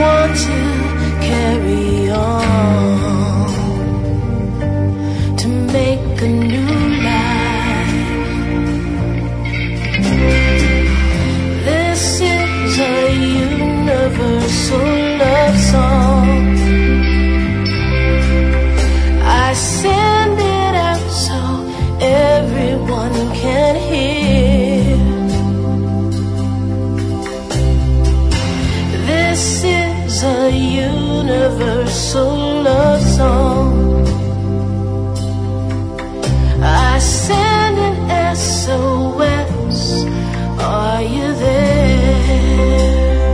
want to carry on, to make a new life. This is a universal love song. I send it out so everyone can hear. This is a universal love song. I send an SOS. Are you there?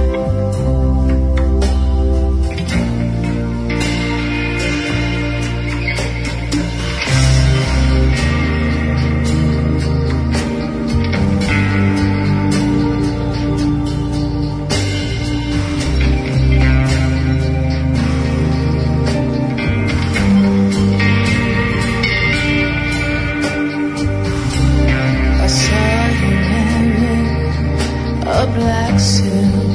A black suit,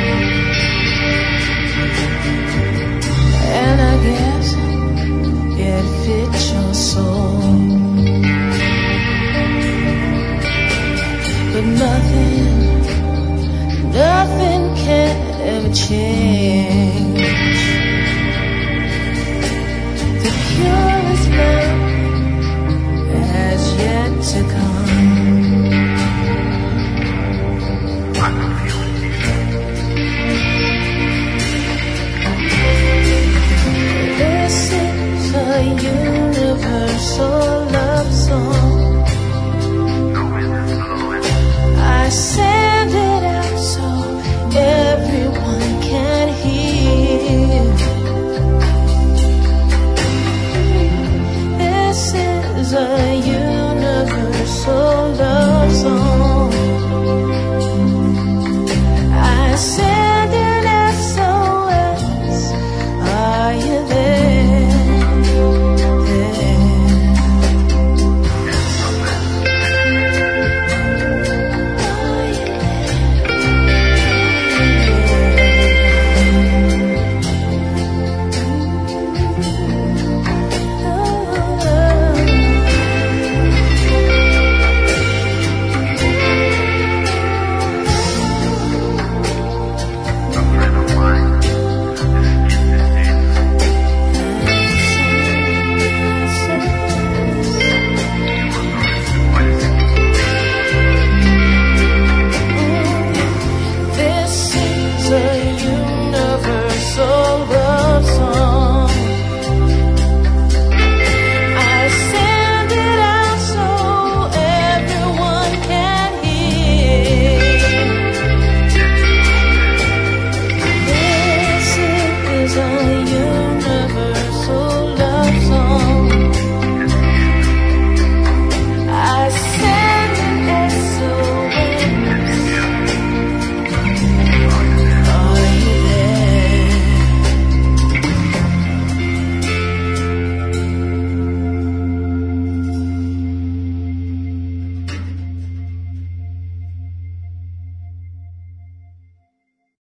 and I guess it fits your soul, but nothing can ever change the purest memory